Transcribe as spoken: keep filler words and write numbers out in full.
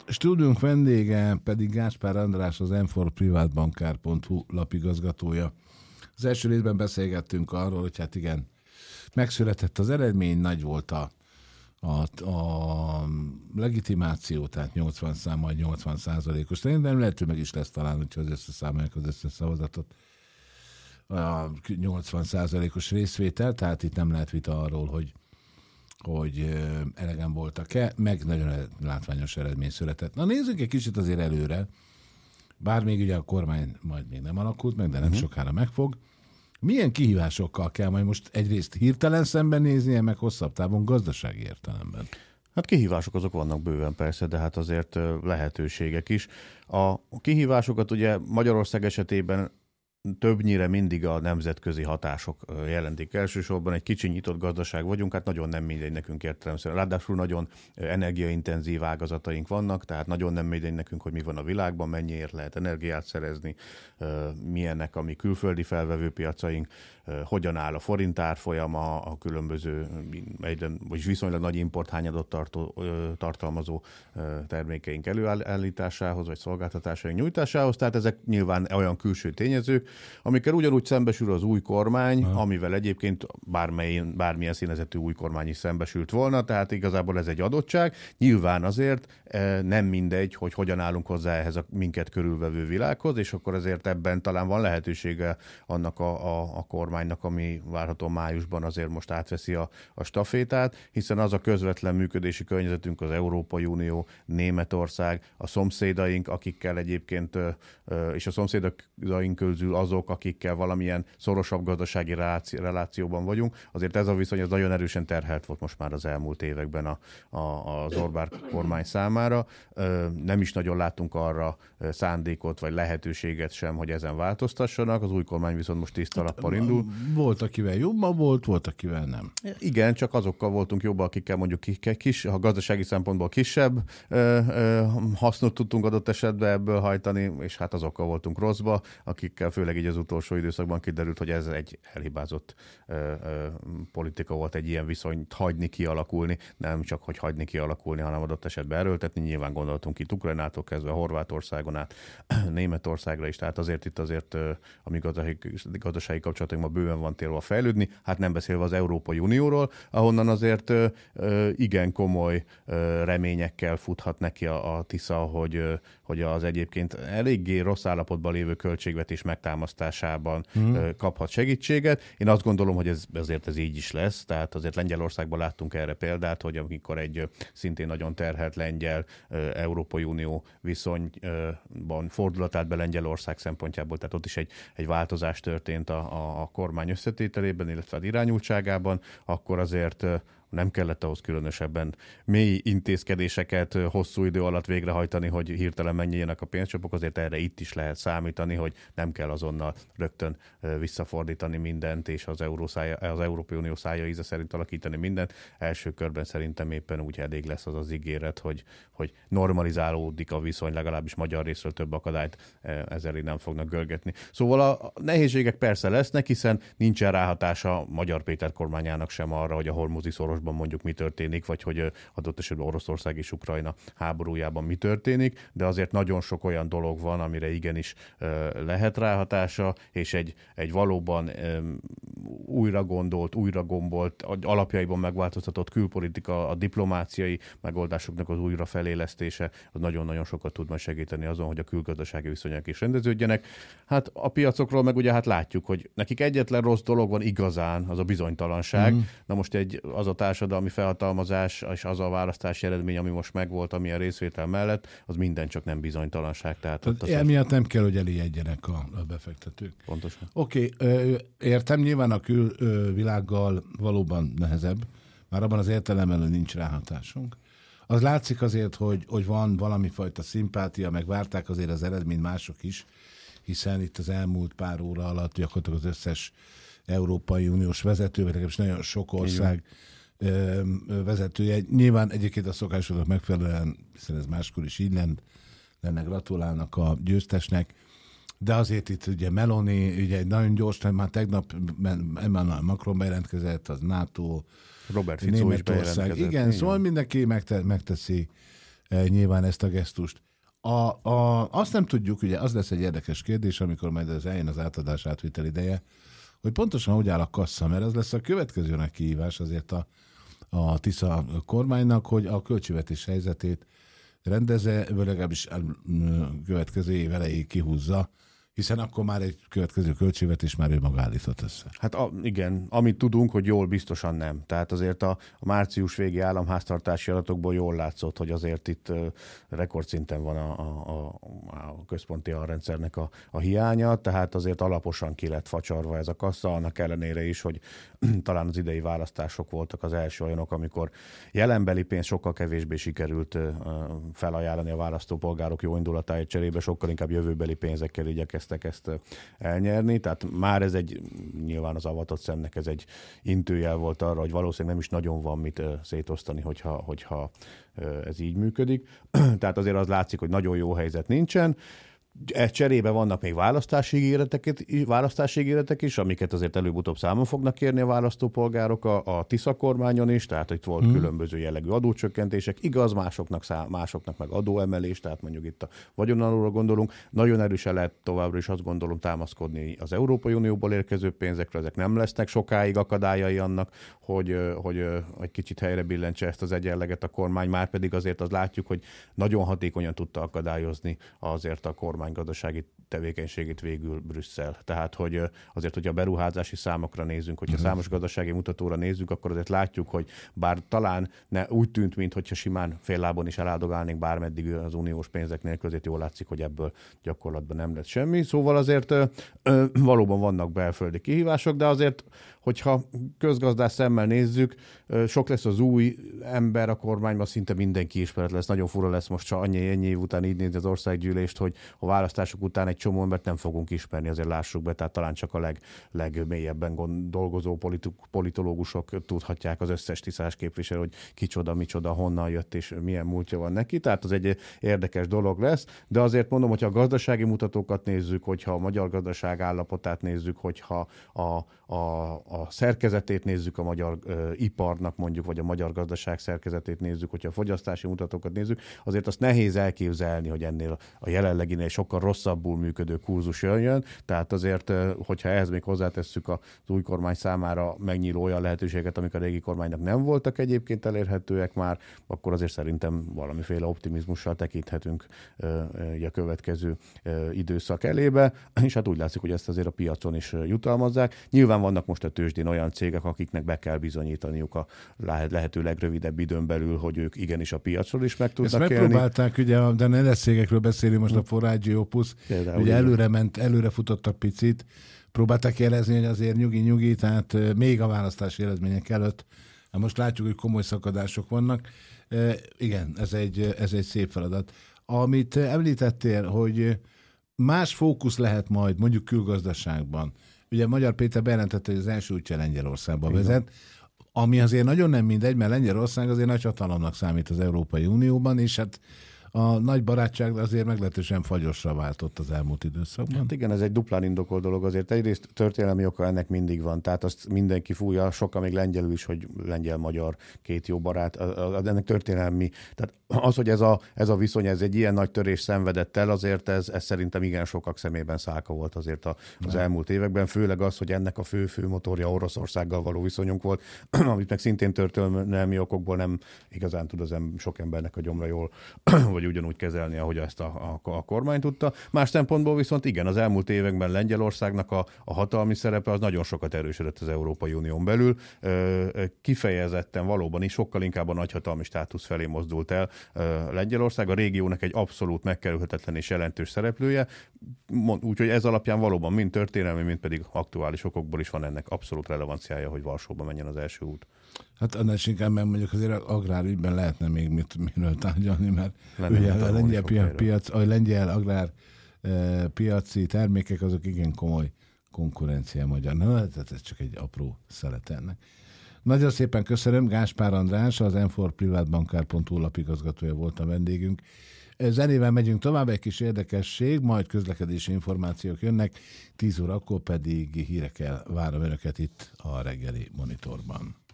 Stúdiónk vendége pedig Gáspár András, az em négy privátbankár pont hu lapigazgatója. Az első részben beszélgettünk arról, hogy hát igen, megszületett az eredmény, nagy volt a, a, a legitimáció, tehát nyolcvan szám, majd nyolcvan százalékos. De nem lehet, hogy meg is lesz talán, hogyha az összeszámolják az összes szavazatot. A nyolcvan százalékos részvétel, tehát itt nem lehet vita arról, hogy hogy elegen voltak-e, meg nagyon látványos eredmény született. Na nézzük egy kicsit azért előre, bár még ugye a kormány majd még nem alakult meg, de nem uh-huh. sokára megfog. Milyen kihívásokkal kell majd most egyrészt hirtelen szembenéznie, meg hosszabb távon gazdasági értelemben? Hát kihívások azok vannak bőven persze, de hát azért lehetőségek is. A kihívásokat ugye Magyarország esetében többnyire mindig a nemzetközi hatások jelentik elsősorban. Egy kicsi nyitott gazdaság vagyunk, hát nagyon nem mindegy nekünk értelemszerűen. Ráadásul nagyon energiaintenzív ágazataink vannak, tehát nagyon nem mindegy nekünk, hogy mi van a világban, mennyiért lehet energiát szerezni, milyennek a mi külföldi felvevőpiacaink, hogyan áll a forint árfolyama, a különböző, egyre, vagy viszonylag nagy importhányadot tartó, tartalmazó termékeink előállításához, vagy szolgáltatásaink nyújtásához. Tehát ezek nyilván olyan külső tényezők, amikkel ugyanúgy szembesül az új kormány, ha. amivel egyébként bármely, bármilyen színezetű új kormány is szembesült volna, tehát igazából ez egy adottság. Nyilván azért nem mindegy, hogy hogyan állunk hozzá ehhez a minket körülvevő világhoz, és akkor azért ebben talán van lehetősége annak a, a, a kormánynak, ami várható májusban azért most átveszi a, a stafétát, hiszen az a közvetlen működési környezetünk az Európai Unió, Németország, a szomszédaink, akikkel egyébként, és a szomszédaink közül azok, akikkel valamilyen szorosabb gazdasági relációban vagyunk. Azért ez a viszony ez nagyon erősen terhelt volt most már az elmúlt években a, a, az Orbán kormány számára. Nem is nagyon láttunk arra szándékot vagy lehetőséget sem, hogy ezen változtassanak. Az új kormány viszont most tiszta lappal indul. Volt, akivel jobban volt, volt, akivel nem. Igen, csak azokkal voltunk jobban, akikkel mondjuk kis, ha gazdasági szempontból kisebb ö, ö, hasznot tudtunk adott esetben ebből hajtani, és hát azokkal voltunk rosszba, akikkel főleg így az utolsó időszakban kiderült, hogy ez egy elhibázott ö, ö, politika volt, egy ilyen viszonyt hagyni kialakulni, nem csak hogy hagyni kialakulni, hanem adott esetben erőltetni. Nyilván gondoltunk itt Ukrajnától kezdve Horvátországon át, Németországra is, tehát azért itt azért ö, a mi gazdasági, gazdasági kapcsolatainkban bőven van térva fejlődni, hát nem beszélve az Európai Unióról, ahonnan azért ö, ö, igen komoly ö, reményekkel futhat neki a, a Tisza, hogy, ö, hogy az egyébként eléggé rossz állapotban lévő költségvetés megtámasztásában mm. ö, kaphat segítséget. Én azt gondolom, hogy ez, ezért ez így is lesz, tehát azért Lengyelországban láttunk erre példát, hogy amikor egy ö, szintén nagyon terhelt lengyel ö, Európai Unió viszonyban fordulat állt be Lengyelország szempontjából, tehát ott is egy, egy változás történt a, a, a kormány összetételében, illetve az irányultságában, akkor azért nem kellett ahhoz különösebben mély intézkedéseket hosszú idő alatt végrehajtani, hogy hirtelen menjenek a pénzcsapok, azért erre itt is lehet számítani, hogy nem kell azonnal rögtön visszafordítani mindent, és az, Eurószája, az Európai Unió szája íze szerint alakítani mindent. Első körben szerintem éppen úgy elég lesz az az ígéret, hogy, hogy normalizálódik a viszony, legalábbis magyar részről több akadályt ezzel nem fognak görgetni. Szóval a nehézségek persze lesznek, hiszen nincsen ráhatása Magyar Péter kormányának sem arra, hogy a hormuzi szorosban mondjuk mi történik, vagy hogy adott esetben Oroszország és Ukrajna háborújában mi történik, de azért nagyon sok olyan dolog van, amire igenis lehet ráhatása, és egy, egy valóban újra gondolt, újra gombolt, alapjaiban megváltoztatott külpolitika, a diplomáciai megoldásoknak az újra felélesztése, az nagyon-nagyon sokat tud majd segíteni azon, hogy a külgazdasági viszonyok is rendeződjenek. Hát a piacokról meg ugye hát látjuk, hogy nekik egyetlen rossz dolog van igazán, az a bizonytalanság. Mm. Na most egy, az a társadalmi felhatalmazás és az a választási eredmény, ami most megvolt, ami a részvétel mellett, az minden csak nem bizonytalanság. Tehát, Tehát emiatt nem kell, hogy eléjegyenek a, a befektetők. Pontosan. Oké, okay, értem, nyilván a külvilággal valóban nehezebb, már abban az értelemben, hogy nincs ráhatásunk. Az látszik azért, hogy, hogy van valami fajta szimpátia, meg várták azért az eredményt mások is, hiszen itt az elmúlt pár óra alatt gyakorlatilag az összes Európai Uniós vezető, vagy legalábbis nagyon sok ország Igen. vezetője. Nyilván egyébként a szokásodnak megfelelően, hiszen ez máskor is így lenne, lenne gratulálnak a győztesnek, de azért itt ugye Meloni, ugye nagyon gyors, már tegnap Emmanuel Macron bejelentkezett, az NATO, Robert Fico is bejelentkezett. Igen, igen, szóval mindenki megte- megteszi nyilván ezt a gesztust. A, a, azt nem tudjuk, ugye az lesz egy érdekes kérdés, amikor majd az eljön az átadás átvitel ideje, hogy pontosan hogy áll a kassa, mert az lesz a következő nagy kihívás azért a, a Tisza kormánynak, hogy a költségvetés helyzetét rendezze, vagy legalábbis a következő év elejéig kihúzza, hiszen akkor már egy következő költségvetés már ő maga állított össze. Hát a, igen, amit tudunk, hogy jól biztosan nem. Tehát azért a, a március végi államháztartási adatokból jól látszott, hogy azért itt uh, rekordszinten van a, a, a központi alrendszernek a, a hiánya, tehát azért alaposan ki lett facsarva ez a kassa, annak ellenére is, hogy talán az idei választások voltak az első olyanok, amikor jelenbeli pénz sokkal kevésbé sikerült uh, felajánlani a választópolgárok jó indulatáért cserébe, sokkal inkább jövőbeli pénzekkel igyekeztek ezt elnyerni, tehát már ez egy, nyilván az avatott szemnek ez egy intőjel volt arra, hogy valószínűleg nem is nagyon van mit szétosztani, hogyha, hogyha ez így működik. Tehát azért az látszik, hogy nagyon jó helyzet nincsen. E cserébe vannak még választási ígéretek, választási ígéretek is, amiket azért előbb-utóbb számon fognak kérni a választópolgárok a, a Tisza kormányon is, tehát itt volt hmm. különböző jellegű adócsökkentések, igaz, másoknak, szá, másoknak meg adóemelés, tehát mondjuk itt a vagyonalóra gondolunk. Nagyon erősen lehet továbbra is azt gondolom támaszkodni az Európai Unióból érkező pénzekre, ezek nem lesznek sokáig akadályai annak, hogy, hogy egy kicsit helyre billentse ezt az egyenleget a kormány, már pedig azért azt látjuk, hogy nagyon hatékonyan tudta akadályozni azért a kormány gazdasági tevékenységét végül Brüsszel. Tehát, hogy azért, hogy a beruházási számokra nézzünk, hogyha uh-huh. számos gazdasági mutatóra nézzünk, akkor azért látjuk, hogy bár talán ne, úgy tűnt, mintha simán fél lábon is eláldogálnénk bármeddig az uniós pénzek nélkül, azért jól látszik, hogy ebből gyakorlatban nem lett semmi. Szóval azért ö, ö, valóban vannak belföldi kihívások, de azért, hogyha közgazdás szemmel nézzük, ö, sok lesz az új ember a kormányban, szinte mindenki ismeret lesz. Nagyon fura lesz most csak annyi, ennyi év után így nézni az országgyűlést, hogy a választások után egy csomó embert nem fogunk ismerni, azért lássuk be, tehát talán csak a leg, legmélyebben gond, dolgozó politik, politológusok tudhatják, az összes tiszás képviselő, hogy kicsoda, micsoda, honnan jött és milyen múltja van neki, tehát az egy érdekes dolog lesz, de azért mondom, hogyha a gazdasági mutatókat nézzük, hogyha a magyar gazdaság állapotát nézzük, hogyha a, a, a szerkezetét nézzük a magyar ö, iparnak mondjuk, vagy a magyar gazdaság szerkezetét nézzük, hogyha a fogyasztási mutatókat nézzük, azért azt nehéz elképzelni, hogy ennél a jelenleginél sokkal rosszabbul működő kurzus jön, tehát azért, hogyha ehhez még hozzátesszük az új kormány számára megnyíló olyan lehetőséget, amik a régi kormánynak nem voltak egyébként elérhetőek már, akkor azért szerintem valamiféle optimizmussal tekinthetünk a következő időszak elébe, és hát úgy látszik, hogy ezt azért a piacon is jutalmazzák. Nyilván vannak most a tőzsdén olyan cégek, akiknek be kell bizonyítaniuk a lehető legrövidebb időn belül, hogy ők igenis a piacról is meg tudnak élni. Ezt megpróbálták, ugye, de ne lesz cégekről beszélni most a Forage Opus, például ugye előre ment, előre futottak picit, próbálták jelezni, hogy azért nyugi-nyugi, tehát még a választási eredmények előtt. Most látjuk, hogy komoly szakadások vannak. E, igen, ez egy, ez egy szép feladat. Amit említettél, hogy más fókusz lehet majd mondjuk külgazdaságban. Ugye Magyar Péter bejelentette, hogy az első útja Lengyelországba vezet, ami azért nagyon nem mindegy, mert Lengyelország azért nagy hatalomnak számít az Európai Unióban, és hát a nagy barátság azért meglehetősen fagyosra váltott az elmúlt időszakban. Hát igen, ez egy duplán indokolt dolog azért. Egyrészt történelmi oka ennek mindig van, tehát azt mindenki fújja, sokkal még lengyelül is, hogy lengyel-magyar két jó barát, ennek történelmi. Tehát az, hogy ez a, ez a viszony, ez egy ilyen nagy törés szenvedett el, azért ez, ez szerintem igen sokak szemében szálka volt azért a, az nem. elmúlt években, főleg az, hogy ennek a fő-fő motorja Oroszországgal való viszonyunk volt, amit meg szintén történelmi okokból nem igazán tud az em- sok embernek a gyomra jól, vagy ugyanúgy kezelni, ahogy ezt a, a, a kormány tudta. Más szempontból viszont igen, az elmúlt években Lengyelországnak a, a hatalmi szerepe az nagyon sokat erősödött az Európai Unión belül. Kifejezetten valóban is sokkal inkább a nagyhatalmi státusz felé mozdult el Lengyelország. A régiónak egy abszolút megkerülhetetlen és jelentős szereplője. Úgyhogy ez alapján valóban mind történelmi, mind pedig aktuális okokból is van ennek abszolút relevanciája, hogy Varsóba menjen az első út. Hát annál is inkább, mert mondjuk azért agrárügyben lehetne még mit, miről tárgyalni, mert ugye a lengyel piac, piac, a lengyel agrár e, piaci termékek azok igen komoly konkurencia magyar. Na, tehát ez csak egy apró szelet ennek. Nagyon szépen köszönöm, Gáspár András, az em négy privátbankár pont hu lapigazgatója volt a vendégünk. Zenével megyünk tovább, egy kis érdekesség, majd közlekedési információk jönnek, tíz órakor pedig hírekkel várom önöket itt a reggeli monitorban.